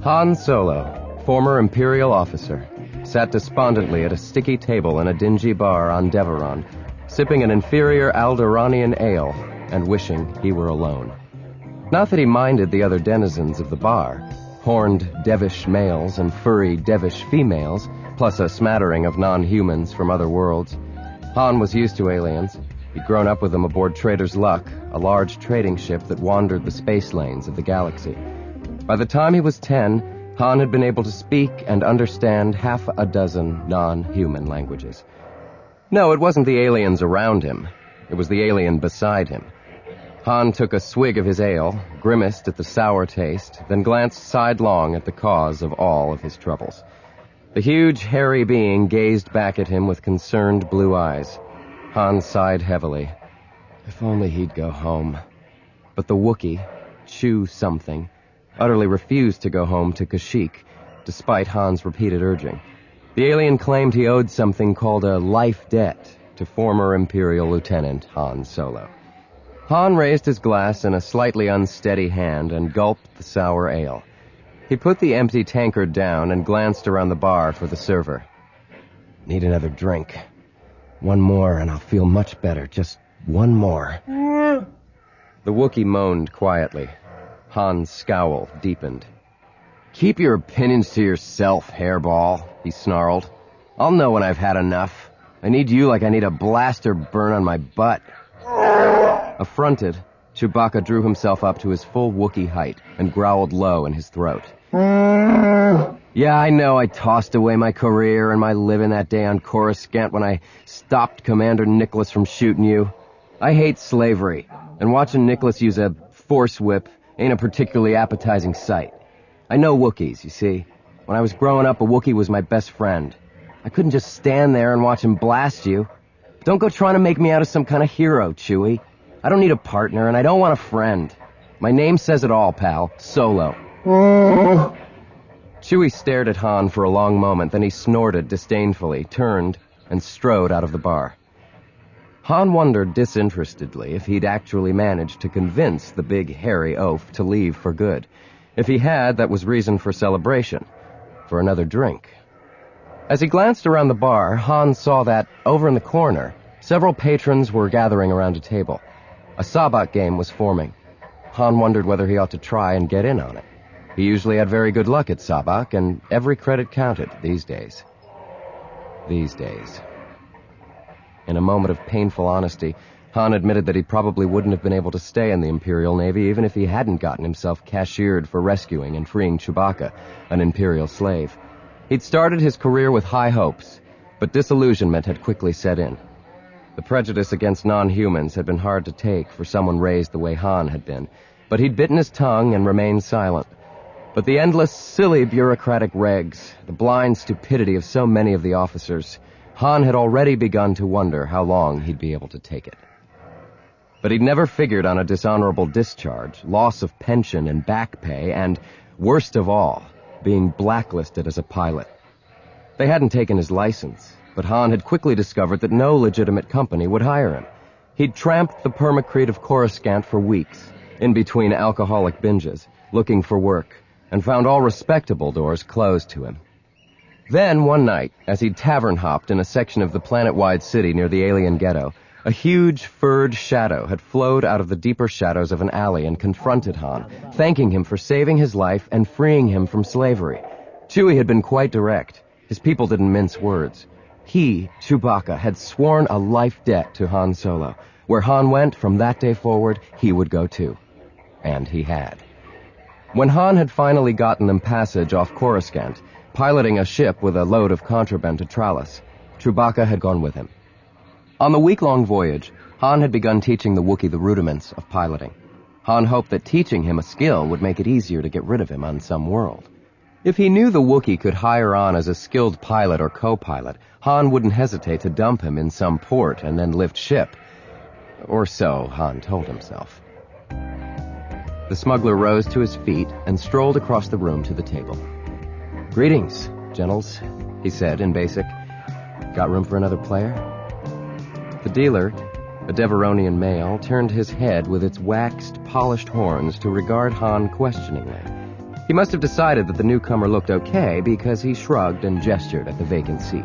Han Solo, former Imperial officer, sat despondently at a sticky table in a dingy bar on Deveron, sipping an inferior Alderaanian ale and wishing he were alone. Not that he minded the other denizens of the bar, horned Devish males and furry Devish females, plus a smattering of non-humans from other worlds. Han was used to aliens. He'd grown up with them aboard Trader's Luck, a large trading ship that wandered the space lanes of the galaxy. By the time he was 10, Han had been able to speak and understand half a dozen non-human languages. No, it wasn't the aliens around him. It was the alien beside him. Han took a swig of his ale, grimaced at the sour taste, then glanced sidelong at the cause of all of his troubles. The huge, hairy being gazed back at him with concerned blue eyes. Han sighed heavily. If only he'd go home. But the Wookiee, Chew something, utterly refused to go home to Kashyyyk, despite Han's repeated urging. The alien claimed he owed something called a life debt to former Imperial Lieutenant Han Solo. Han raised his glass in a slightly unsteady hand and gulped the sour ale. He put the empty tankard down and glanced around the bar for the server. Need another drink. One more and I'll feel much better. Just one more. The Wookiee moaned quietly. Han's scowl deepened. Keep your opinions to yourself, hairball, he snarled. I'll know when I've had enough. I need you like I need a blaster burn on my butt. Affronted, Chewbacca drew himself up to his full Wookiee height and growled low in his throat. Yeah, I know I tossed away my career and my living that day on Coruscant when I stopped Commander Nicholas from shooting you. I hate slavery, and watching Nicholas use a force whip ain't a particularly appetizing sight. I know Wookiees, you see. When I was growing up, a Wookiee was my best friend. I couldn't just stand there and watch him blast you. Don't go trying to make me out as some kind of hero, Chewie. I don't need a partner, and I don't want a friend. My name says it all, pal. Solo. Chewie stared at Han for a long moment, then he snorted disdainfully, turned, and strode out of the bar. Han wondered disinterestedly if he'd actually managed to convince the big hairy oaf to leave for good. If he had, that was reason for celebration, for another drink. As he glanced around the bar, Han saw that, over in the corner, several patrons were gathering around a table. A sabacc game was forming. Han wondered whether he ought to try and get in on it. He usually had very good luck at sabacc, and every credit counted these days. These days. In a moment of painful honesty, Han admitted that he probably wouldn't have been able to stay in the Imperial Navy even if he hadn't gotten himself cashiered for rescuing and freeing Chewbacca, an Imperial slave. He'd started his career with high hopes, but disillusionment had quickly set in. The prejudice against non-humans had been hard to take for someone raised the way Han had been, but he'd bitten his tongue and remained silent. But the endless, silly bureaucratic regs, the blind stupidity of so many of the officers, Han had already begun to wonder how long he'd be able to take it. But he'd never figured on a dishonorable discharge, loss of pension and back pay, and, worst of all, being blacklisted as a pilot. They hadn't taken his license, but Han had quickly discovered that no legitimate company would hire him. He'd tramped the permacrete of Coruscant for weeks, in between alcoholic binges, looking for work, and found all respectable doors closed to him. Then, one night, as he'd tavern-hopped in a section of the planet-wide city near the alien ghetto, a huge, furred shadow had flowed out of the deeper shadows of an alley and confronted Han, thanking him for saving his life and freeing him from slavery. Chewie had been quite direct. His people didn't mince words. He, Chewbacca, had sworn a life debt to Han Solo. Where Han went, from that day forward, he would go too. And he had. When Han had finally gotten them passage off Coruscant, piloting a ship with a load of contraband to Trallas, Chewbacca had gone with him. On the week-long voyage, Han had begun teaching the Wookiee the rudiments of piloting. Han hoped that teaching him a skill would make it easier to get rid of him on some world. If he knew the Wookiee could hire on as a skilled pilot or co-pilot, Han wouldn't hesitate to dump him in some port and then lift ship. Or so Han told himself. The smuggler rose to his feet and strolled across the room to the table. "Greetings, gentles," he said in basic. "Got room for another player?" The dealer, a Deveronian male, turned his head with its waxed, polished horns to regard Han questioningly. He must have decided that the newcomer looked okay because he shrugged and gestured at the vacant seat.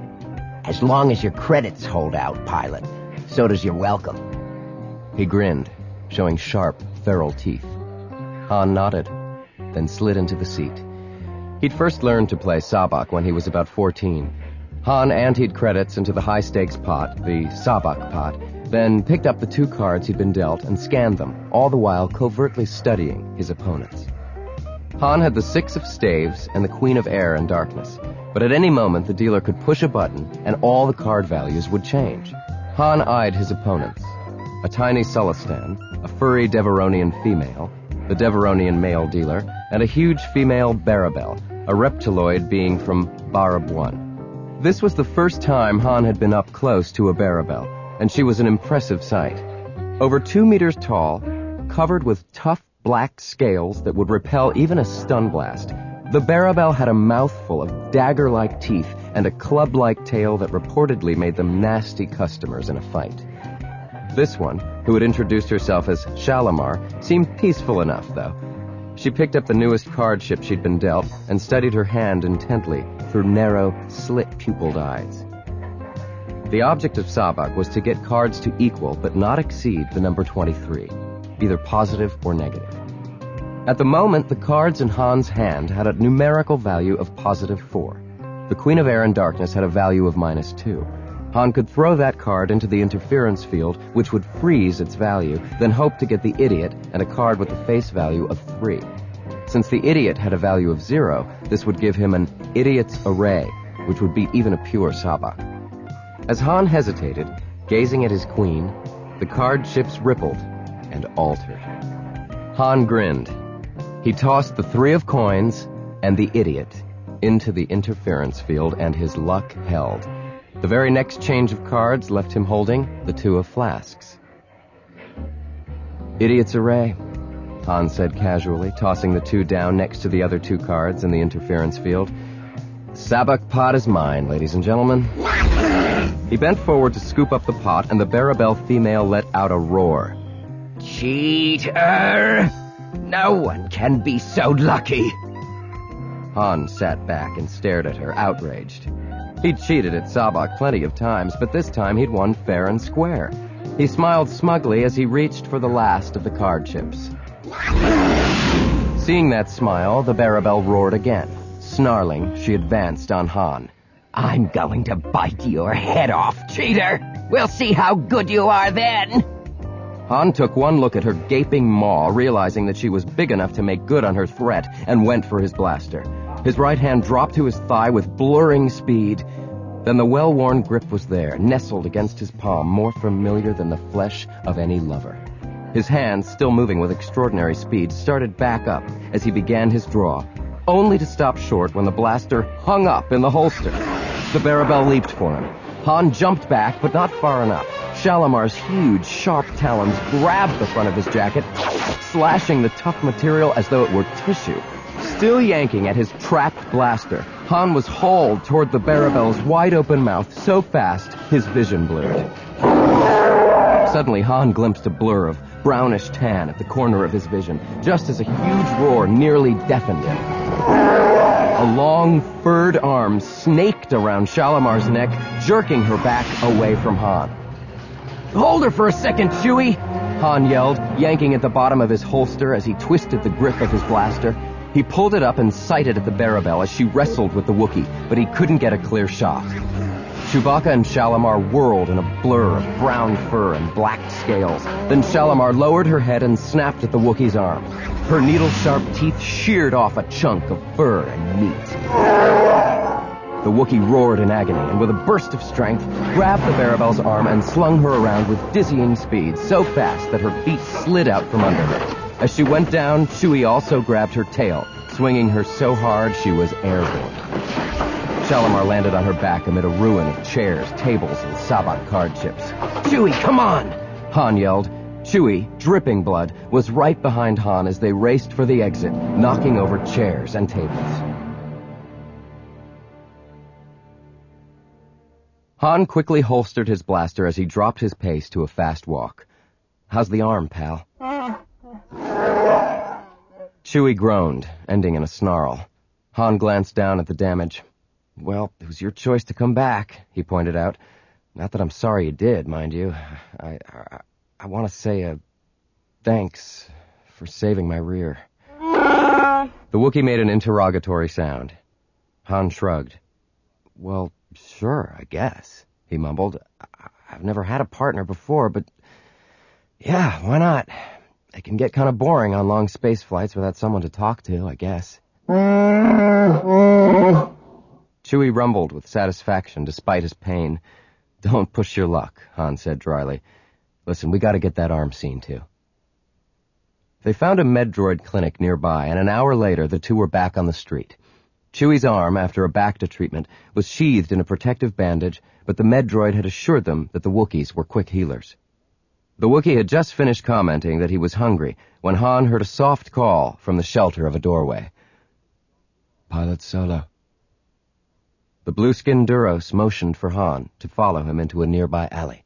As long as your credits hold out, pilot, so does your welcome. He grinned, showing sharp, feral teeth. Han nodded, then slid into the seat. He'd first learned to play sabak when he was about 14. Han anteed credits into the high-stakes pot, the sabak pot, then picked up the 2 cards he'd been dealt and scanned them, all the while covertly studying his opponents. Han had the 6 of staves and the Queen of Air and Darkness, but at any moment the dealer could push a button and all the card values would change. Han eyed his opponents. A tiny Sulistan, a furry Deveronian female, the Deveronian male dealer, and a huge female Barabel, a reptiloid being from Barab 1. This was the first time Han had been up close to a Barabel, and she was an impressive sight. Over 2 meters tall, covered with tough black scales that would repel even a stun blast, the Barabel had a mouthful of dagger-like teeth and a club-like tail that reportedly made them nasty customers in a fight. This one, who had introduced herself as Shalimar, seemed peaceful enough, though. She picked up the newest card chip she'd been dealt and studied her hand intently through narrow, slit-pupiled eyes. The object of sabak was to get cards to equal but not exceed the number 23, either positive or negative. At the moment, the cards in Han's hand had a numerical value of positive 4. The Queen of Air and Darkness had a value of -2. Han could throw that card into the interference field, which would freeze its value, then hope to get the Idiot and a card with a face value of 3. Since the Idiot had a value of 0, this would give him an Idiot's Array, which would beat even a pure sabak. As Han hesitated, gazing at his queen, the card chips rippled and altered. Han grinned. He tossed the 3 of coins and the Idiot into the interference field, and his luck held. The very next change of cards left him holding the 2 of flasks. Idiot's Array, Han said casually, tossing the 2 down next to the other 2 cards in the interference field. Sabak pot is mine, ladies and gentlemen. He bent forward to scoop up the pot, and the Barabel female let out a roar. Cheater! No one can be so lucky. Han sat back and stared at her, outraged. He'd cheated at sabak plenty of times, but this time he'd won fair and square. He smiled smugly as he reached for the last of the card chips. Seeing that smile, the Barabel roared again. Snarling, she advanced on Han. I'm going to bite your head off, cheater! We'll see how good you are then! Han took one look at her gaping maw, realizing that she was big enough to make good on her threat, and went for his blaster. His right hand dropped to his thigh with blurring speed. Then the well-worn grip was there, nestled against his palm, more familiar than the flesh of any lover. His hands, still moving with extraordinary speed, started back up as he began his draw, only to stop short when the blaster hung up in the holster. The Barabel leaped for him. Han jumped back, but not far enough. Shalimar's huge, sharp talons grabbed the front of his jacket, slashing the tough material as though it were tissue. Still yanking at his trapped blaster, Han was hauled toward the Barabel's wide-open mouth so fast his vision blurred. Suddenly, Han glimpsed a blur of brownish tan at the corner of his vision, just as a huge roar nearly deafened him. A long, furred arm snaked around Shalimar's neck, jerking her back away from Han. "Hold her for a second, Chewie!" Han yelled, yanking at the bottom of his holster as he twisted the grip of his blaster. He pulled it up and sighted at the Barabel as she wrestled with the Wookiee, but he couldn't get a clear shot. Chewbacca and Shalimar whirled in a blur of brown fur and black scales. Then Shalimar lowered her head and snapped at the Wookiee's arm. Her needle-sharp teeth sheared off a chunk of fur and meat. The Wookiee roared in agony, and with a burst of strength, grabbed the Barabel's arm and slung her around with dizzying speed, so fast that her feet slid out from under her. As she went down, Chewie also grabbed her tail, swinging her so hard she was airborne. Shalimar landed on her back amid a ruin of chairs, tables, and sabak card chips. "Chewie, come on!" Han yelled. Chewie, dripping blood, was right behind Han as they raced for the exit, knocking over chairs and tables. Han quickly holstered his blaster as he dropped his pace to a fast walk. "How's the arm, pal?" Chewie groaned, ending in a snarl. Han glanced down at the damage. Well, it was your choice to come back, he pointed out. Not that I'm sorry you did, mind you. I want to say thanks for saving my rear. The Wookiee made an interrogatory sound. Han shrugged. Well, sure, I guess, he mumbled. I've never had a partner before, but yeah, why not? It can get kind of boring on long space flights without someone to talk to, I guess. Chewie rumbled with satisfaction despite his pain. Don't push your luck, Han said dryly. Listen, we gotta get that arm seen to. They found a Medroid clinic nearby, and an hour later the two were back on the street. Chewie's arm, after a Bacta treatment, was sheathed in a protective bandage, but the Medroid had assured them that the Wookiees were quick healers. The Wookiee had just finished commenting that he was hungry when Han heard a soft call from the shelter of a doorway. Pilot Solo. The blue-skinned Duros motioned for Han to follow him into a nearby alley.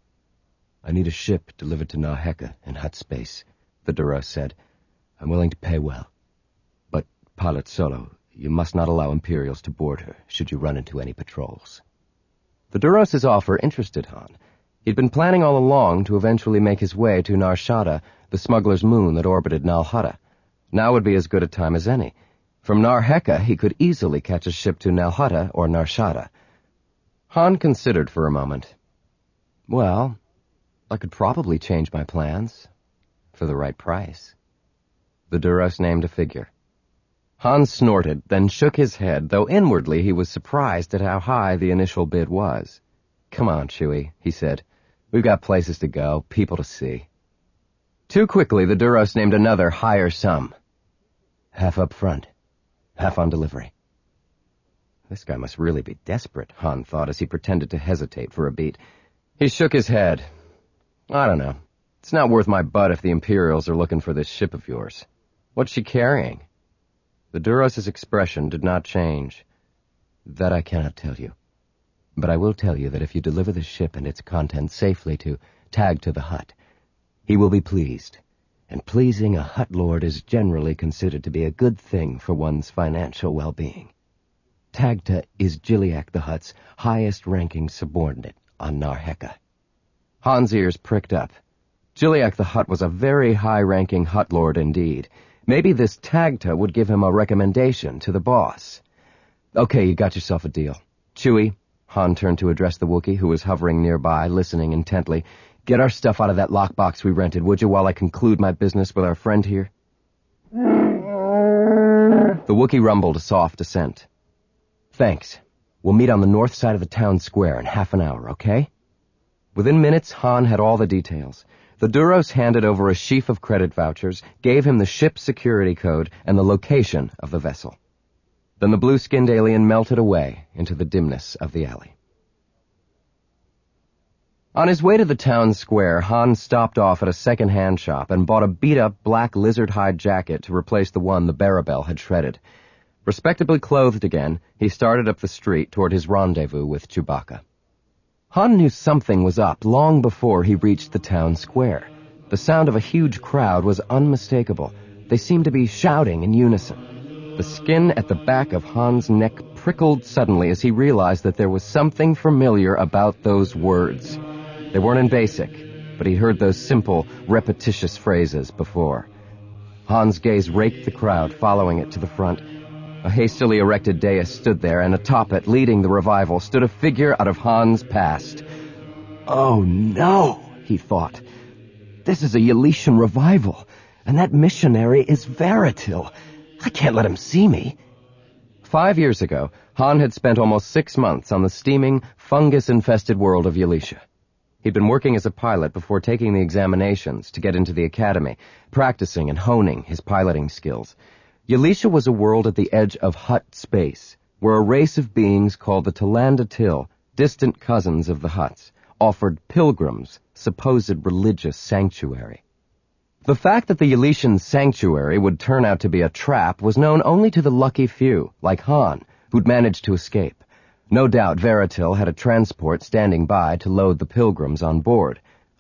I need a ship delivered to Narheka in Hutt space, the Duros said. I'm willing to pay well. But, Pilot Solo, you must not allow Imperials to board her should you run into any patrols. The Duros' offer interested Han. He'd been planning all along to eventually make his way to Nar Shaddaa, the smuggler's moon that orbited Nal Hutta. Now would be as good a time as any. From Narheka, he could easily catch a ship to Nal Hutta or Nar Shaddaa. Han considered for a moment. Well, I could probably change my plans for the right price. The Duros named a figure. Han snorted, then shook his head, though inwardly he was surprised at how high the initial bid was. Come on, Chewie, he said. We've got places to go, people to see. Too quickly, the Duros named another higher sum. Half up front, half on delivery. This guy must really be desperate, Han thought as he pretended to hesitate for a beat. He shook his head. I don't know. It's not worth my butt if the Imperials are looking for this ship of yours. What's she carrying? The Duros' expression did not change. That I cannot tell you. But I will tell you that if you deliver the ship and its contents safely to Tagta the Hutt, he will be pleased. And pleasing a Hutt lord is generally considered to be a good thing for one's financial well-being. Tagta is Jiliak the Hutt's highest-ranking subordinate on Narheka. Han's ears pricked up. Jiliak the Hutt was a very high-ranking Hutt lord indeed. Maybe this Tagta would give him a recommendation to the boss. Okay, you got yourself a deal. Chewie, Han turned to address the Wookiee, who was hovering nearby, listening intently. Get our stuff out of that lockbox we rented, would you, while I conclude my business with our friend here? The Wookiee rumbled a soft assent. Thanks. We'll meet on the north side of the town square in half an hour, okay? Within minutes, Han had all the details. The Duros handed over a sheaf of credit vouchers, gave him the ship's security code and the location of the vessel. Then the blue-skinned alien melted away into the dimness of the alley. On his way to the town square, Han stopped off at a second-hand shop and bought a beat-up black lizard-hide jacket to replace the one the Barabel had shredded. Respectably clothed again, he started up the street toward his rendezvous with Chewbacca. Han knew something was up long before he reached the town square. The sound of a huge crowd was unmistakable. They seemed to be shouting in unison. The skin at the back of Han's neck prickled suddenly as he realized that there was something familiar about those words. They weren't in Basic, but he heard those simple, repetitious phrases before. Han's gaze raked the crowd, following it to the front. A hastily erected dais stood there, and atop it, leading the revival, stood a figure out of Han's past. Oh no, he thought. This is a Yaletian revival, and that missionary is Veritil. I can't let him see me. 5 years ago, Han had spent almost 6 months on the steaming, fungus-infested world of Yaletia. He'd been working as a pilot before taking the examinations to get into the academy, practicing and honing his piloting skills. Yaletia was a world at the edge of Hutt space, where a race of beings called the Tolanda Til, distant cousins of the Hutts, offered pilgrims supposed religious sanctuary. The fact that the Yaletian sanctuary would turn out to be a trap was known only to the lucky few, like Han, who'd managed to escape. No doubt Veritil had a transport standing by to load the pilgrims on board.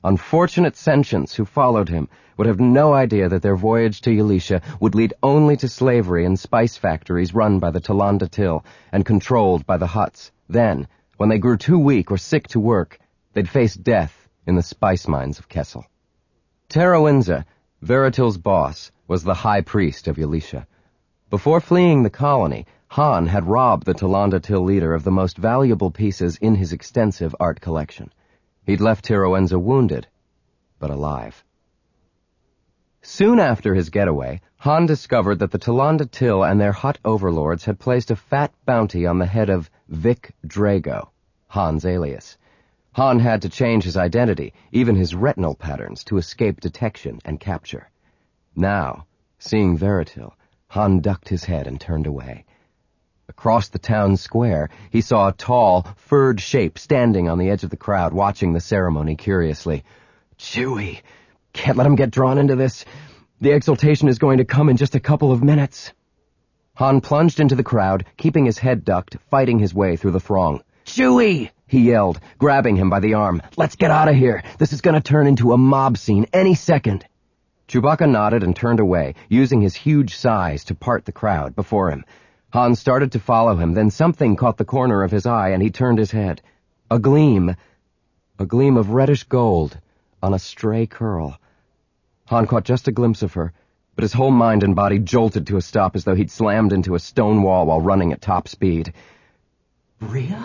Unfortunate sentients who followed him would have no idea that their voyage to Yalisha would lead only to slavery in spice factories run by the Talanda Till and controlled by the Huts. Then, when they grew too weak or sick to work, they'd face death in the spice mines of Kessel. Terawinza, Veritil's boss, was the high priest of Yalisha. Before fleeing the colony, Han had robbed the Talanda Till leader of the most valuable pieces in his extensive art collection. He'd left Terawinza wounded, but alive. Soon after his getaway, Han discovered that the Talanda Till and their Hut overlords had placed a fat bounty on the head of Vic Drago, Han's alias. Han had to change his identity, even his retinal patterns, to escape detection and capture. Now, seeing Veritil, Han ducked his head and turned away. Across the town square, he saw a tall, furred shape standing on the edge of the crowd, watching the ceremony curiously. "Chewie, can't let him get drawn into this. The exaltation is going to come in just a couple of minutes." Han plunged into the crowd, keeping his head ducked, fighting his way through the throng. "Chewie!" he yelled, grabbing him by the arm. "Let's get out of here. This is going to turn into a mob scene any second." Chewbacca nodded and turned away, using his huge size to part the crowd before him. Han started to follow him, then something caught the corner of his eye, and he turned his head. A gleam of reddish gold on a stray curl. Han caught just a glimpse of her, but his whole mind and body jolted to a stop as though he'd slammed into a stone wall while running at top speed. "Bria?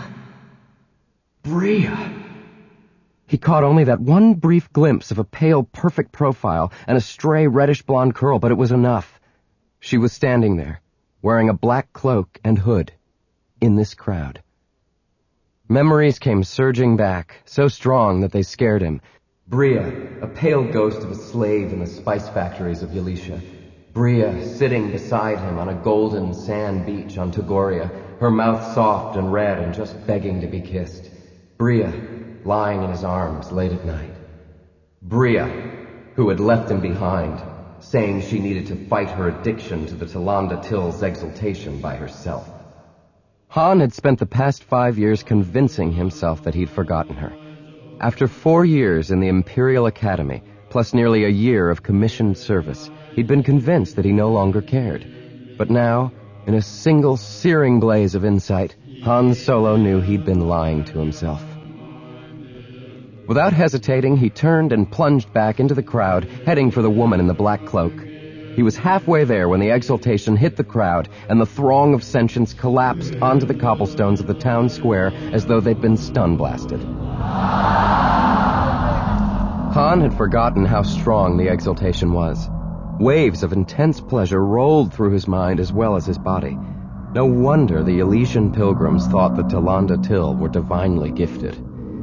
Bria!" He caught only that one brief glimpse of a pale, perfect profile and a stray reddish-blonde curl, but it was enough. She was standing there, wearing a black cloak and hood, in this crowd. Memories came surging back, so strong that they scared him. Bria, a pale ghost of a slave in the spice factories of Yalisha. Bria sitting beside him on a golden sand beach on Togoria, her mouth soft and red and just begging to be kissed. Bria, lying in his arms late at night. Bria, who had left him behind, saying she needed to fight her addiction to the Talanda Till's exaltation by herself. Han had spent the past 5 years convincing himself that he'd forgotten her. After 4 years in the Imperial Academy, plus nearly a year of commissioned service, he'd been convinced that he no longer cared. But now, in a single searing blaze of insight, Han Solo knew he'd been lying to himself. Without hesitating, he turned and plunged back into the crowd, heading for the woman in the black cloak. He was halfway there when the exaltation hit the crowd, and the throng of sentients collapsed onto the cobblestones of the town square as though they'd been stun-blasted. Han had forgotten how strong the exaltation was. Waves of intense pleasure rolled through his mind as well as his body. No wonder the Elysian pilgrims thought the Talanda Till were divinely gifted.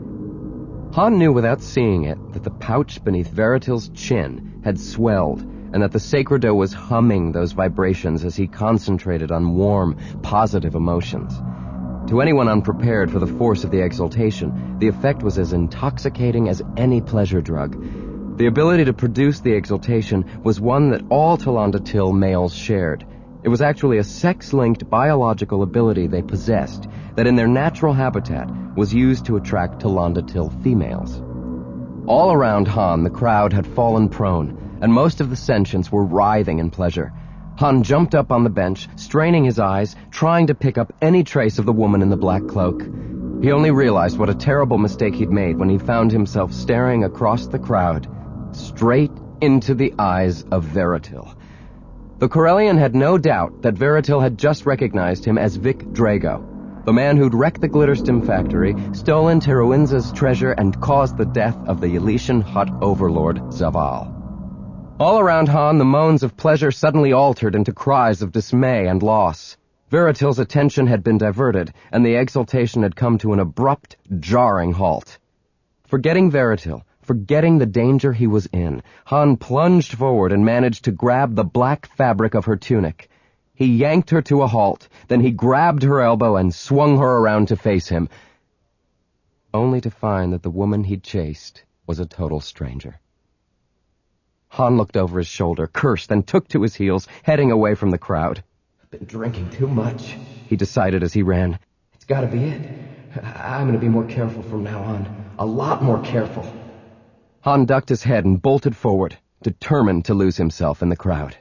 Han knew without seeing it that the pouch beneath Veritil's chin had swelled and that the Sacredo was humming those vibrations as he concentrated on warm, positive emotions. To anyone unprepared for the force of the exaltation, the effect was as intoxicating as any pleasure drug. The ability to produce the exaltation was one that all Talanda Till males shared. It was actually a sex-linked biological ability they possessed that in their natural habitat was used to attract Talanda Till females. All around Han, the crowd had fallen prone, and most of the sentients were writhing in pleasure. Han jumped up on the bench, straining his eyes, trying to pick up any trace of the woman in the black cloak. He only realized what a terrible mistake he'd made when he found himself staring across the crowd, straight into the eyes of Veritil. The Corellian had no doubt that Veritil had just recognized him as Vic Drago, the man who'd wrecked the Glitterstim factory, stolen Terawinza's treasure, and caused the death of the Elysian Hut overlord Zaval. All around Han, the moans of pleasure suddenly altered into cries of dismay and loss. Veritil's attention had been diverted, and the exaltation had come to an abrupt, jarring halt. Forgetting Veritil, forgetting the danger he was in, Han plunged forward and managed to grab the black fabric of her tunic. He yanked her to a halt, then he grabbed her elbow and swung her around to face him, only to find that the woman he'd chased was a total stranger. Han looked over his shoulder, cursed, then took to his heels, heading away from the crowd. "I've been drinking too much," he decided as he ran. "It's gotta be it. I'm gonna be more careful from now on. A lot more careful." Han ducked his head and bolted forward, determined to lose himself in the crowd.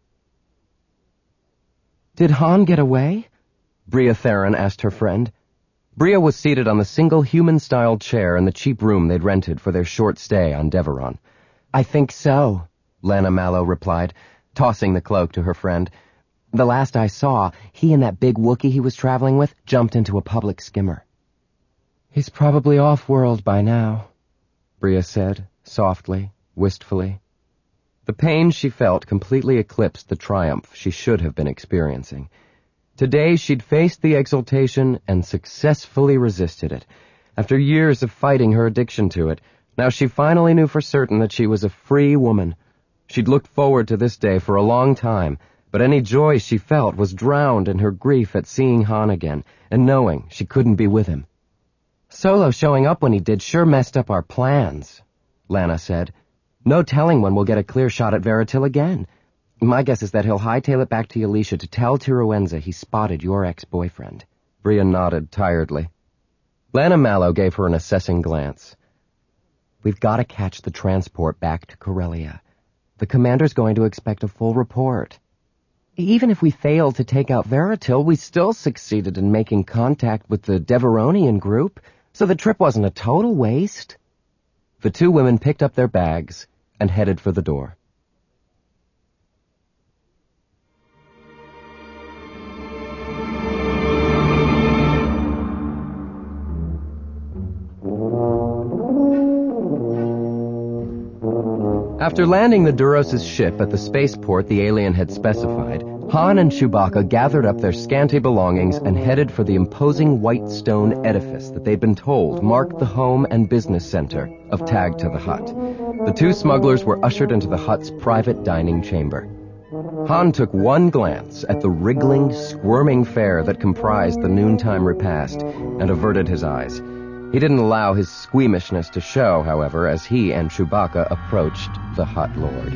"Did Han get away?" Bria Theron asked her friend. Bria was seated on the single human-style chair in the cheap room they'd rented for their short stay on Deveron. "I think so," Lana Mallow replied, tossing the cloak to her friend. "The last I saw, he and that big Wookiee he was traveling with jumped into a public skimmer." "He's probably off-world by now," Bria said, softly, wistfully. The pain she felt completely eclipsed the triumph she should have been experiencing. Today she'd faced the exultation and successfully resisted it. After years of fighting her addiction to it, now she finally knew for certain that she was a free woman. She'd looked forward to this day for a long time, but any joy she felt was drowned in her grief at seeing Han again and knowing she couldn't be with him. "Solo showing up when he did sure messed up our plans," Lana said. "No telling when we'll get a clear shot at Veritil again. My guess is that he'll hightail it back to Yalisha to tell Tiruenza he spotted your ex-boyfriend." Bria nodded tiredly. Lana Mallow gave her an assessing glance. "We've got to catch the transport back to Corellia. The commander's going to expect a full report. Even if we failed to take out Veritil, we still succeeded in making contact with the Deveronian group, so the trip wasn't a total waste." The two women picked up their bags and headed for the door. After landing the Duros' ship at the spaceport the alien had specified, Han and Chewbacca gathered up their scanty belongings and headed for the imposing white stone edifice that they'd been told marked the home and business center of Tagta the Hutt. The two smugglers were ushered into the Hutt's private dining chamber. Han took one glance at the wriggling, squirming fare that comprised the noontime repast and averted his eyes. He didn't allow his squeamishness to show, however, as he and Chewbacca approached the Hutt Lord.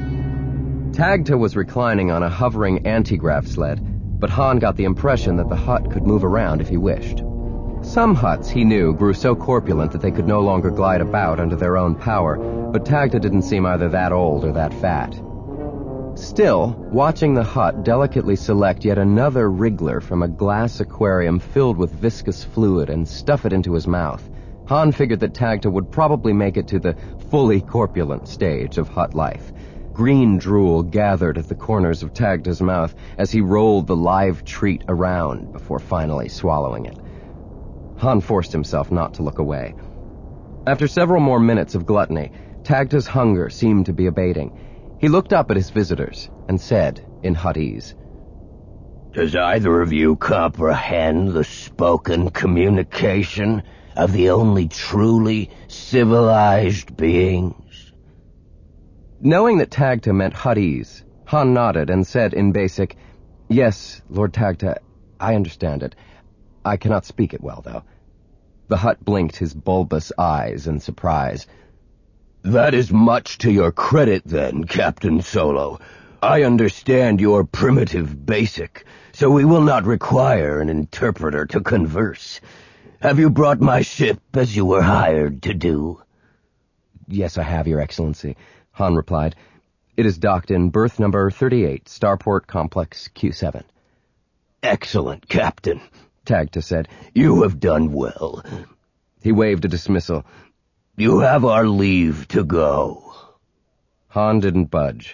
Tagta was reclining on a hovering anti-grav sled, but Han got the impression that the Hutt could move around if he wished. Some Hutts, he knew, grew so corpulent that they could no longer glide about under their own power, but Tagta didn't seem either that old or that fat. Still, watching the Hutt delicately select yet another wriggler from a glass aquarium filled with viscous fluid and stuff it into his mouth, Han figured that Tagta would probably make it to the fully corpulent stage of Hutt life. Green drool gathered at the corners of Tagta's mouth as he rolled the live treat around before finally swallowing it. Han forced himself not to look away. After several more minutes of gluttony, Tagta's hunger seemed to be abating. He looked up at his visitors and said in Huttese, "Does either of you comprehend the spoken communication of the only truly civilized beings?" Knowing that Tagta meant Huttese, Han nodded and said in basic, "Yes, Lord Tagta, I understand it. I cannot speak it well, though." The Hutt blinked his bulbous eyes in surprise. "That is much to your credit, then, Captain Solo. I understand your primitive basic, so we will not require an interpreter to converse. Have you brought my ship as you were hired to do?" "Yes, I have, Your Excellency," Han replied. "It is docked in berth number 38, Starport Complex Q7. "Excellent, Captain," Tagta said. "You have done well." He waved a dismissal. "You have our leave to go." Han didn't budge.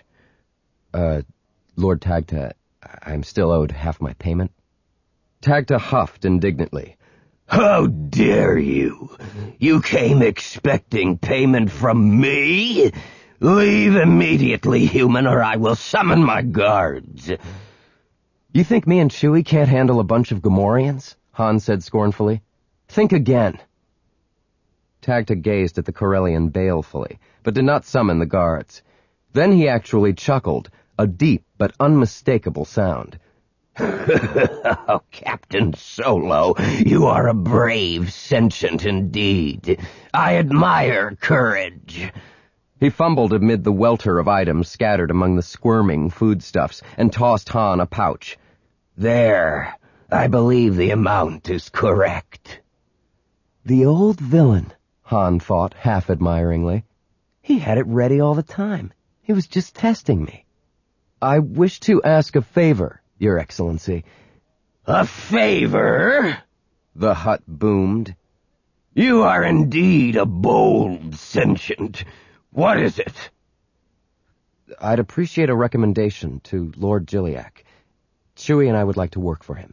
Lord Tagta, I'm still owed half my payment." Tagta huffed indignantly. "How dare you? You came expecting payment from me? Leave immediately, human, or I will summon my guards." "You think me and Chewie can't handle a bunch of Gamorreans?" Han said scornfully. "Think again." Tagta gazed at the Corellian balefully, but did not summon the guards. Then he actually chuckled, a deep but unmistakable sound. "Oh, Captain Solo, you are a brave sentient indeed. I admire courage." He fumbled amid the welter of items scattered among the squirming foodstuffs and tossed Han a pouch. "There, I believe the amount is correct." The old villain, Han thought half-admiringly. He had it ready all the time. He was just testing me. I wish to ask a favor, Your Excellency. A favor? The Hutt boomed. You are indeed a bold sentient. What is it? I'd appreciate a recommendation to Lord Gilliac. Chewie and I would like to work for him.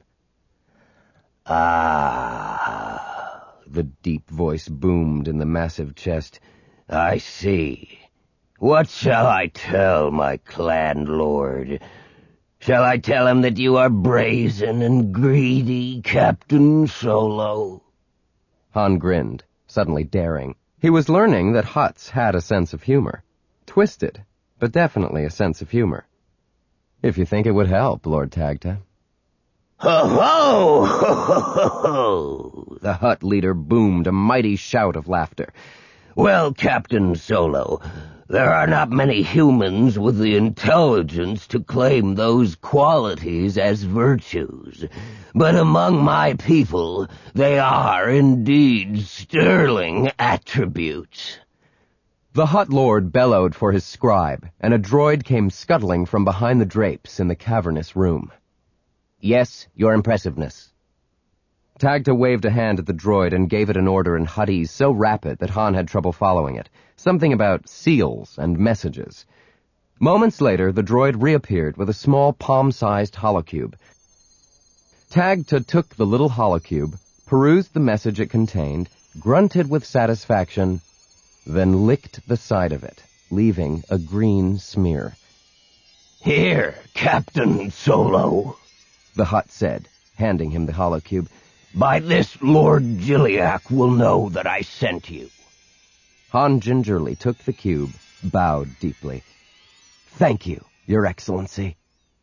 Ah, the deep voice boomed in the massive chest. I see. What shall I tell my clan lord? Shall I tell him that you are brazen and greedy, Captain Solo? Han grinned, suddenly daring. He was learning that Hutts had a sense of humor. Twisted, but definitely a sense of humor. If you think it would help, Lord Tagta. Ho-ho! Ho-ho-ho! The Hutt leader boomed a mighty shout of laughter. Well, Captain Solo, there are not many humans with the intelligence to claim those qualities as virtues. But among my people, they are indeed sterling attributes. The Hutt Lord bellowed for his scribe, and a droid came scuttling from behind the drapes in the cavernous room. Yes, Your Impressiveness. Tagta waved a hand at the droid and gave it an order in Huttese so rapid that Han had trouble following it. Something about seals and messages. Moments later, the droid reappeared with a small palm-sized holocube. Tagta took the little holocube, perused the message it contained, grunted with satisfaction, then licked the side of it, leaving a green smear. Here, Captain Solo, the Hutt said, handing him the holocube. By this, Lord Gilliac will know that I sent you. Han gingerly took the cube, bowed deeply. Thank you, Your Excellency.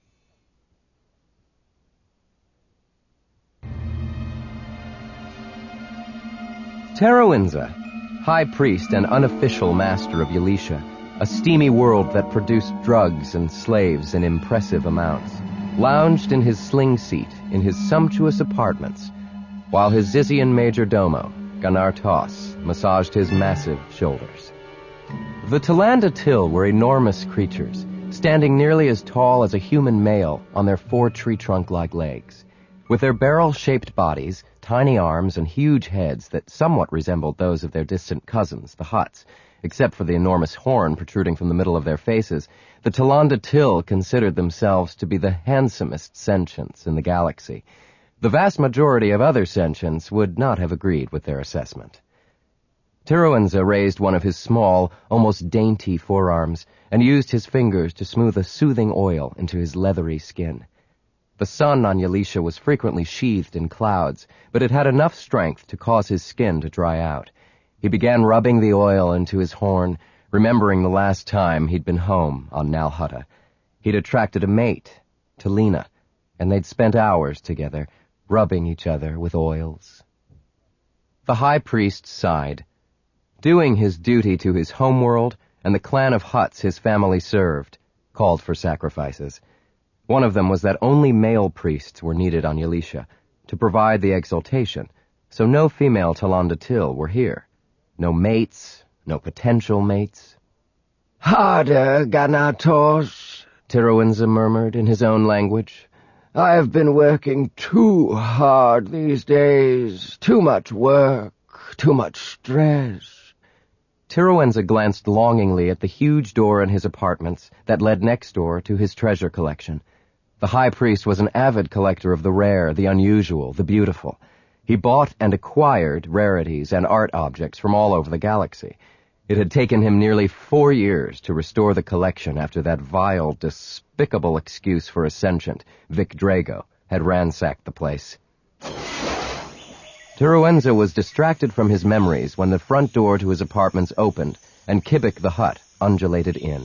Teroinza, High Priest and unofficial master of Yalisha, a steamy world that produced drugs and slaves in impressive amounts, lounged in his sling seat in his sumptuous apartments, while his Zizian major domo, Ganar Toss, massaged his massive shoulders. The Talanda Till were enormous creatures, standing nearly as tall as a human male on their 4 tree-trunk-like legs. With their barrel-shaped bodies, tiny arms, and huge heads that somewhat resembled those of their distant cousins, the Hutts, except for the enormous horn protruding from the middle of their faces, the Talanda Till considered themselves to be the handsomest sentients in the galaxy. The vast majority of other sentients would not have agreed with their assessment. Teroinza raised one of his small, almost dainty forearms and used his fingers to smooth a soothing oil into his leathery skin. The sun on Yalisha was frequently sheathed in clouds, but it had enough strength to cause his skin to dry out. He began rubbing the oil into his horn, remembering the last time he'd been home on Nal Hutta. He'd attracted a mate, Talina, and they'd spent hours together, rubbing each other with oils. The High Priest sighed. Doing his duty to his homeworld and the clan of Hutts his family served called for sacrifices. One of them was that only male priests were needed on Yalisha to provide the exaltation, so no female Talanda Till were here. No mates, no potential mates. Harder, Ganatos, Teroinza murmured in his own language. I have been working too hard these days. Too much work, too much stress. Teroinza glanced longingly at the huge door in his apartments that led next door to his treasure collection. The High Priest was an avid collector of the rare, the unusual, the beautiful. He bought and acquired rarities and art objects from all over the galaxy. It had taken him nearly 4 years to restore the collection after that vile, despicable excuse for a sentient, Vic Drago, had ransacked the place. Teroinza was distracted from his memories when the front door to his apartments opened and Kibik the Hutt undulated in.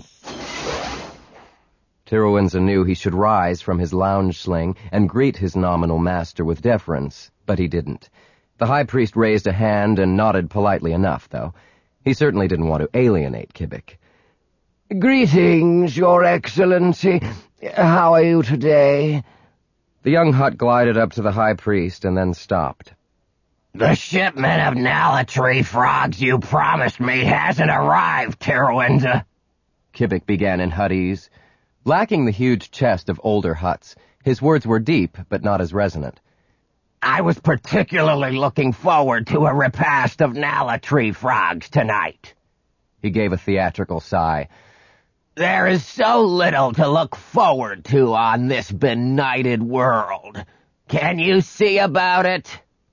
Teroinza knew he should rise from his lounge sling and greet his nominal master with deference, but he didn't. The High Priest raised a hand and nodded politely enough, though. He certainly didn't want to alienate Kibik. Greetings, Your Excellency. How are you today? The young Hutt glided up to the High Priest and then stopped. The shipment of Nalatree frogs you promised me hasn't arrived, Tirwenza. Kibik began in Huttese. Lacking the huge chest of older Hutts, his words were deep but not as resonant. I was particularly looking forward to a repast of Nalatree frogs tonight. He gave a theatrical sigh. There is so little to look forward to on this benighted world. Can you see about it?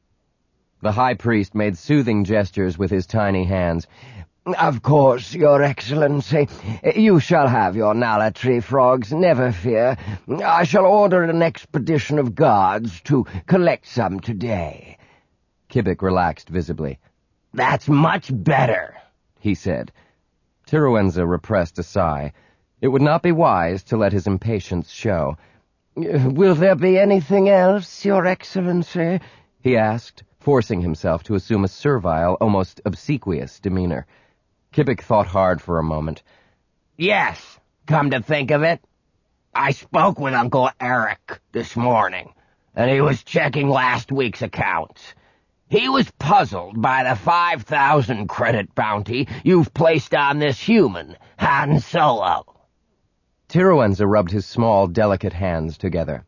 The high priest made soothing gestures with his tiny hands. Of course, Your Excellency. You shall have your Nalatree frogs, never fear. I shall order an expedition of guards to collect some today. Kibik relaxed visibly. That's much better, he said. Tirwenza repressed a sigh. It would not be wise to let his impatience show. Will there be anything else, Your Excellency? He asked, forcing himself to assume a servile, almost obsequious demeanor. Kibik thought hard for a moment. Yes, come to think of it. I spoke with Uncle Eric this morning, and he was checking last week's accounts. He was puzzled by the 5,000 credit bounty you've placed on this human, Han Solo. Tirwenza rubbed his small, delicate hands together.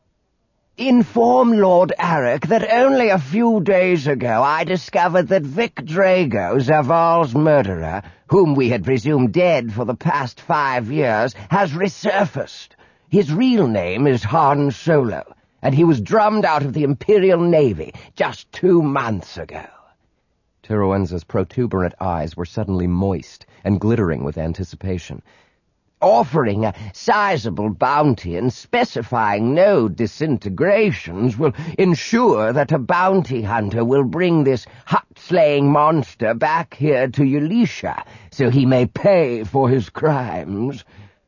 Inform Lord Arak that only a few days ago I discovered that Vic Drago, Zaval's murderer, whom we had presumed dead for the past 5 years, has resurfaced. His real name is Han Solo, and he was drummed out of the Imperial Navy just 2 months ago. Tirwenza's protuberant eyes were suddenly moist and glittering with anticipation. Offering a sizable bounty and specifying no disintegrations will ensure that a bounty hunter will bring this Hutt-slaying monster back here to Ylesia so he may pay for his crimes.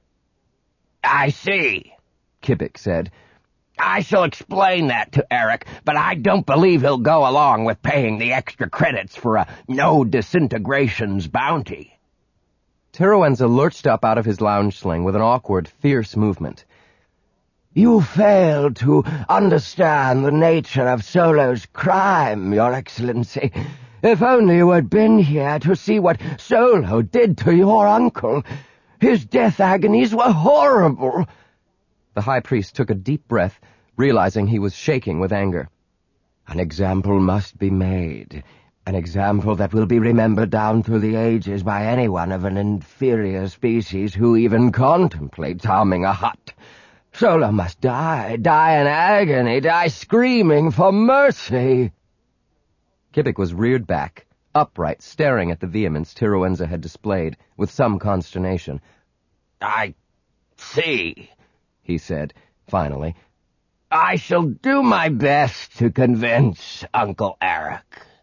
I see, Kibik said. I shall explain that to Eric, but I don't believe he'll go along with paying the extra credits for a no disintegrations bounty. Tirwenza lurched up out of his lounge sling with an awkward, fierce movement. You fail to understand the nature of Solo's crime, Your Excellency. If only you had been here to see what Solo did to your uncle. His death agonies were horrible. The high priest took a deep breath, realizing he was shaking with anger. An example must be made. An example that will be remembered down through the ages by anyone of an inferior species who even contemplates harming a Hutt. Solo must die in agony, die screaming for mercy. Kibik was reared back, upright, staring at the vehemence Tirwenza had displayed, with some consternation. I see, he said, finally. I shall do my best to convince Uncle Eric.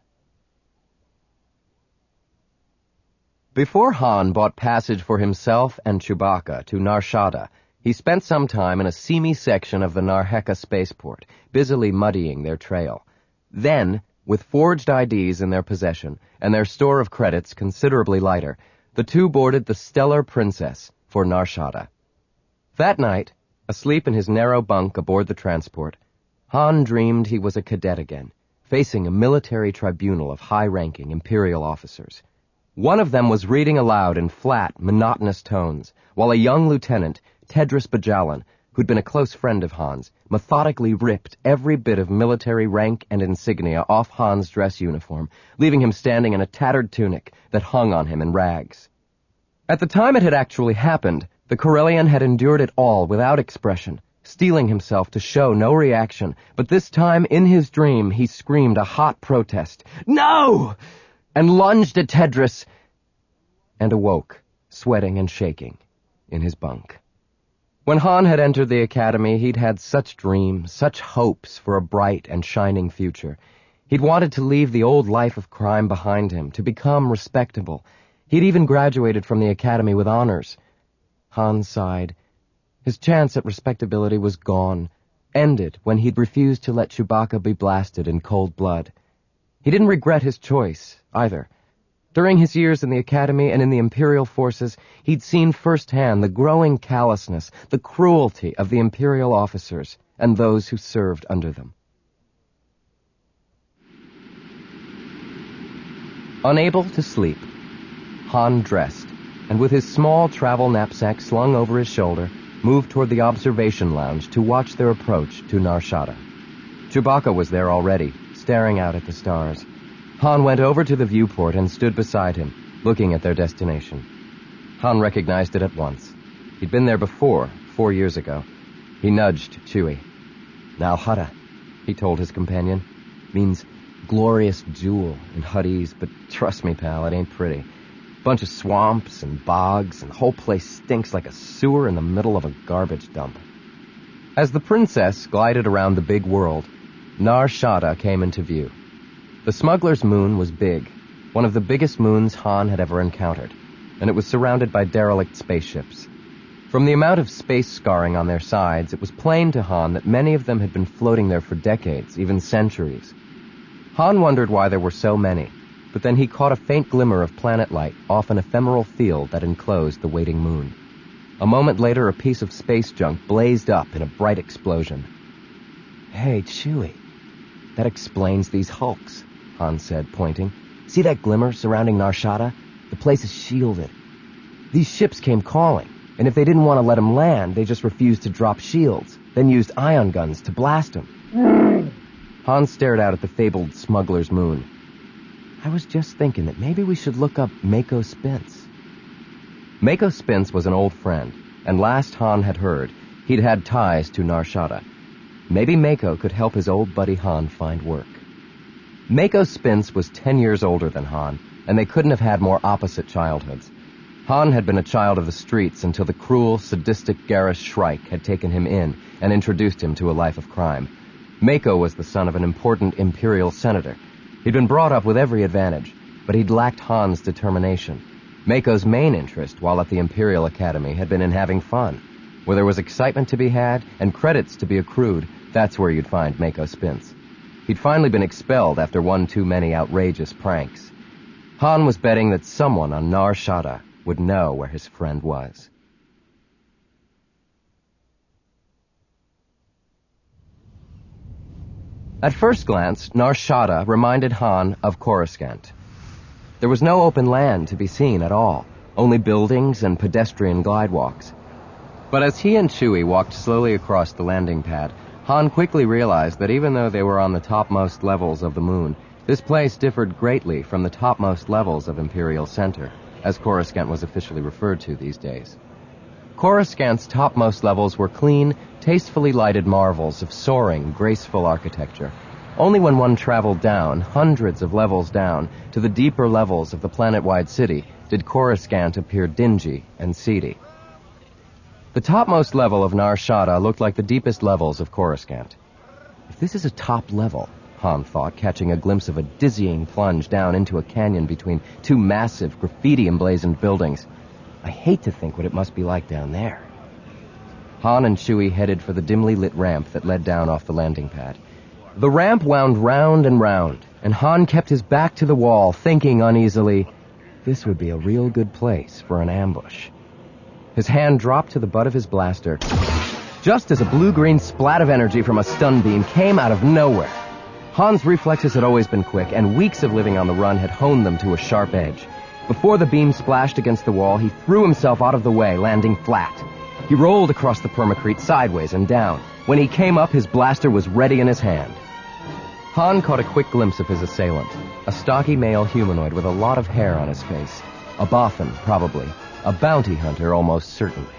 Before Han bought passage for himself and Chewbacca to Nar Shaddaa, he spent some time in a seamy section of the Narheka spaceport, busily muddying their trail. Then, with forged IDs in their possession and their store of credits considerably lighter, the two boarded the Stellar Princess for Nar Shaddaa. That night, asleep in his narrow bunk aboard the transport, Han dreamed he was a cadet again, facing a military tribunal of high-ranking Imperial officers. One of them was reading aloud in flat, monotonous tones, while a young lieutenant, Tedris Bajalan, who'd been a close friend of Han's, methodically ripped every bit of military rank and insignia off Han's dress uniform, leaving him standing in a tattered tunic that hung on him in rags. At the time it had actually happened, the Corellian had endured it all without expression, steeling himself to show no reaction, but this time in his dream he screamed a hot protest, "No!" and lunged at Tedris, and awoke, sweating and shaking, in his bunk. When Han had entered the academy, he'd had such dreams, such hopes for a bright and shining future. He'd wanted to leave the old life of crime behind him, to become respectable. He'd even graduated from the academy with honors. Han sighed. His chance at respectability was gone, ended when he'd refused to let Chewbacca be blasted in cold blood. He didn't regret his choice, either. During his years in the academy and in the Imperial forces, he'd seen firsthand the growing callousness, the cruelty of the Imperial officers and those who served under them. Unable to sleep, Han dressed, and with his small travel knapsack slung over his shoulder, moved toward the observation lounge to watch their approach to Nar Shaddaa. Chewbacca was there already, staring out at the stars. Han went over to the viewport and stood beside him, looking at their destination. Han recognized it at once. He'd been there before, 4 years ago. He nudged Chewie. Nal Hutta, he told his companion. Means glorious jewel in Huttese, but trust me, pal, it ain't pretty. Bunch of swamps and bogs, and the whole place stinks like a sewer in the middle of a garbage dump. As the princess glided around the big world, Nar Shaddaa came into view. The smuggler's moon was big, one of the biggest moons Han had ever encountered, and it was surrounded by derelict spaceships. From the amount of space scarring on their sides, it was plain to Han that many of them had been floating there for decades, even centuries. Han wondered why there were so many, but then he caught a faint glimmer of planet light off an ephemeral field that enclosed the waiting moon. A moment later, a piece of space junk blazed up in a bright explosion. "Hey, Chewie, that explains these hulks," Han said, pointing. "See that glimmer surrounding Nar Shaddaa? The place is shielded. These ships came calling, and if they didn't want to let them land, they just refused to drop shields, then used ion guns to blast them." Han stared out at the fabled smuggler's moon. "I was just thinking that maybe we should look up Mako Spence." Mako Spence was an old friend, and last Han had heard, he'd had ties to Nar Shaddaa. Maybe Mako could help his old buddy Han find work. Mako Spence was 10 years older than Han, and they couldn't have had more opposite childhoods. Han had been a child of the streets until the cruel, sadistic Garrus Shrike had taken him in and introduced him to a life of crime. Mako was the son of an important Imperial senator. He'd been brought up with every advantage, but he'd lacked Han's determination. Mako's main interest while at the Imperial Academy had been in having fun. Where there was excitement to be had and credits to be accrued, that's where you'd find Mako Spence. He'd finally been expelled after one too many outrageous pranks. Han was betting that someone on Nar Shaddaa would know where his friend was. At first glance, Nar Shaddaa reminded Han of Coruscant. There was no open land to be seen at all, only buildings and pedestrian glidewalks. But as he and Chewie walked slowly across the landing pad, Han quickly realized that even though they were on the topmost levels of the moon, this place differed greatly from the topmost levels of Imperial Center, as Coruscant was officially referred to these days. Coruscant's topmost levels were clean, tastefully lighted marvels of soaring, graceful architecture. Only when one traveled down, hundreds of levels down, to the deeper levels of the planet-wide city, did Coruscant appear dingy and seedy. The topmost level of Nar Shaddaa looked like the deepest levels of Coruscant. If this is a top level, Han thought, catching a glimpse of a dizzying plunge down into a canyon between two massive, graffiti-emblazoned buildings, I hate to think what it must be like down there. Han and Chewie headed for the dimly lit ramp that led down off the landing pad. The ramp wound round and round, and Han kept his back to the wall, thinking uneasily, this would be a real good place for an ambush. His hand dropped to the butt of his blaster, just as a blue-green splat of energy from a stun beam came out of nowhere. Han's reflexes had always been quick, and weeks of living on the run had honed them to a sharp edge. Before the beam splashed against the wall, he threw himself out of the way, landing flat. He rolled across the permacrete sideways and down. When he came up, his blaster was ready in his hand. Han caught a quick glimpse of his assailant, a stocky male humanoid with a lot of hair on his face. A Bothan, probably. A bounty hunter, almost certainly.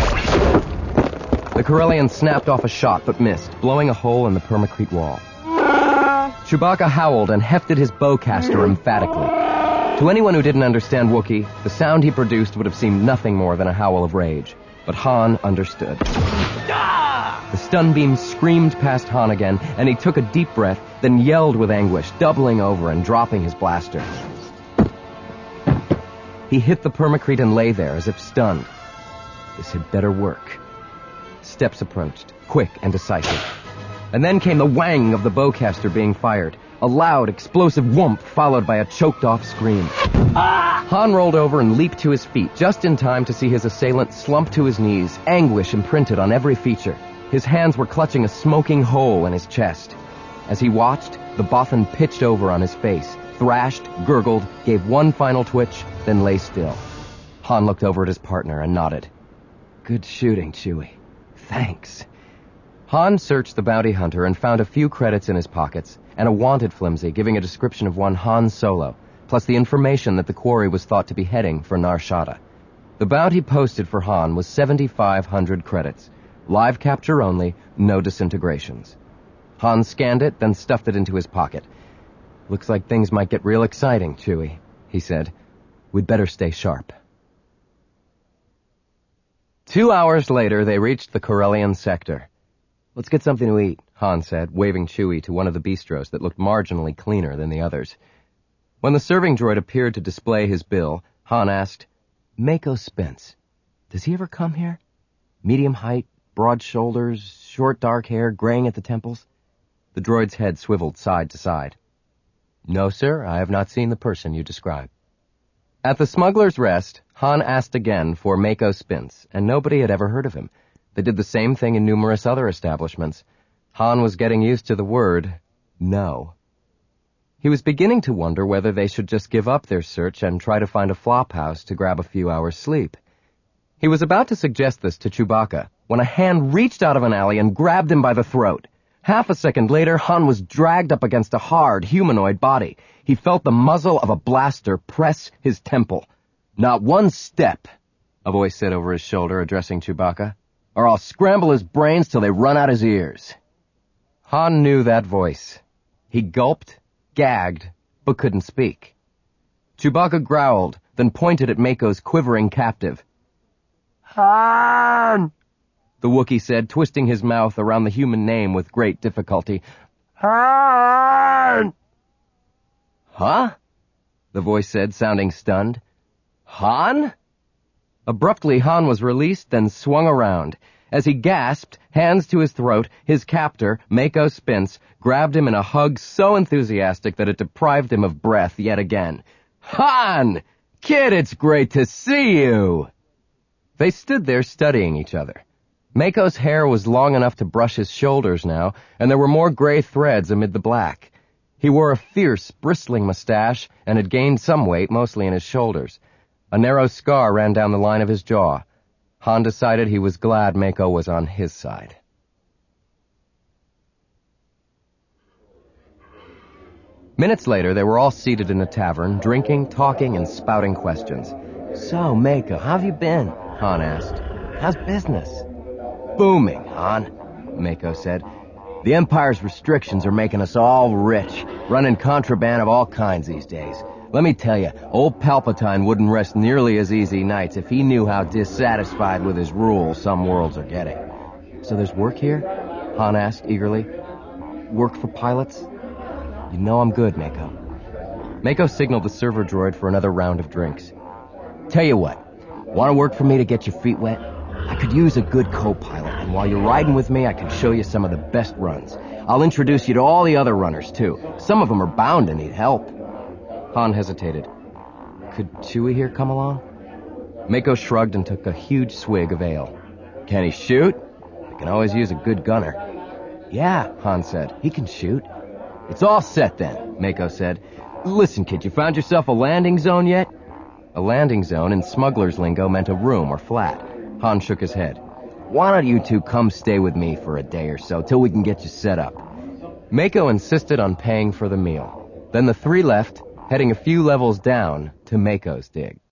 The Corellian snapped off a shot but missed, blowing a hole in the permacrete wall. Chewbacca howled and hefted his bowcaster emphatically. To anyone who didn't understand Wookiee, the sound he produced would have seemed nothing more than a howl of rage. But Han understood. The stun beam screamed past Han again, and he took a deep breath, then yelled with anguish, doubling over and dropping his blaster. He hit the permacrete and lay there as if stunned. This had better work. Steps approached, quick and decisive. And then came the whang of the bowcaster being fired. A loud, explosive whoomp followed by a choked-off scream. Han rolled over and leaped to his feet, just in time to see his assailant slump to his knees, anguish imprinted on every feature. His hands were clutching a smoking hole in his chest. As he watched, the Bothan pitched over on his face, thrashed, gurgled, gave one final twitch, then lay still. Han looked over at his partner and nodded. "Good shooting, Chewie. Thanks." Han searched the bounty hunter and found a few credits in his pockets and a wanted flimsy giving a description of one Han Solo, plus the information that the quarry was thought to be heading for Nar Shaddaa. The bounty posted for Han was 7,500 credits. Live capture only, no disintegrations. Han scanned it, then stuffed it into his pocket. "Looks like things might get real exciting, Chewie," he said. "We'd better stay sharp." 2 hours later, they reached the Corellian sector. "Let's get something to eat," Han said, waving Chewie to one of the bistros that looked marginally cleaner than the others. When the serving droid appeared to display his bill, Han asked, "Mako Spence. Does he ever come here? Medium height, broad shoulders, short dark hair, graying at the temples?" The droid's head swiveled side to side. "No, sir, I have not seen the person you describe." At the Smuggler's Rest, Han asked again for Mako Spence, and nobody had ever heard of him. They did the same thing in numerous other establishments. Han was getting used to the word no. He was beginning to wonder whether they should just give up their search and try to find a flop house to grab a few hours' sleep. He was about to suggest this to Chewbacca when a hand reached out of an alley and grabbed him by the throat. Half a second later, Han was dragged up against a hard, humanoid body. He felt the muzzle of a blaster press his temple. "Not one step," a voice said over his shoulder, addressing Chewbacca, "or I'll scramble his brains till they run out his ears." Han knew that voice. He gulped, gagged, but couldn't speak. Chewbacca growled, then pointed at Mako's quivering captive. "Han!" the Wookiee said, twisting his mouth around the human name with great difficulty. "Han!" "Huh?" the voice said, sounding stunned. "Han?" Abruptly, Han was released, then swung around. As he gasped, hands to his throat, his captor, Mako Spence, grabbed him in a hug so enthusiastic that it deprived him of breath yet again. "Han! Kid, it's great to see you!" They stood there studying each other. Mako's hair was long enough to brush his shoulders now, and there were more gray threads amid the black. He wore a fierce, bristling mustache and had gained some weight, mostly in his shoulders. A narrow scar ran down the line of his jaw. Han decided he was glad Mako was on his side. Minutes later, they were all seated in a tavern, drinking, talking, and spouting questions. "So, Mako, how have you been?" Han asked. "How's business?" "Booming, Han," Mako said. "The Empire's restrictions are making us all rich, running contraband of all kinds these days. Let me tell you, old Palpatine wouldn't rest nearly as easy nights if he knew how dissatisfied with his rule some worlds are getting." "So there's work here?" Han asked eagerly. "Work for pilots?" "You know I'm good, Mako." Mako signaled the server droid for another round of drinks. "Tell you what, want to work for me to get your feet wet? I could use a good co-pilot, and while you're riding with me, I can show you some of the best runs. I'll introduce you to all the other runners, too. Some of them are bound to need help." Han hesitated. "Could Chewie here come along?" Mako shrugged and took a huge swig of ale. "Can he shoot? I can always use a good gunner." "Yeah," Han said. "He can shoot." "It's all set then," Mako said. "Listen, kid, you found yourself a landing zone yet?" A landing zone in smuggler's lingo meant a room or flat. Han shook his head. "Why don't you two come stay with me for a day or so till we can get you set up?" Mako insisted on paying for the meal. Then the three left, heading a few levels down to Mako's dig.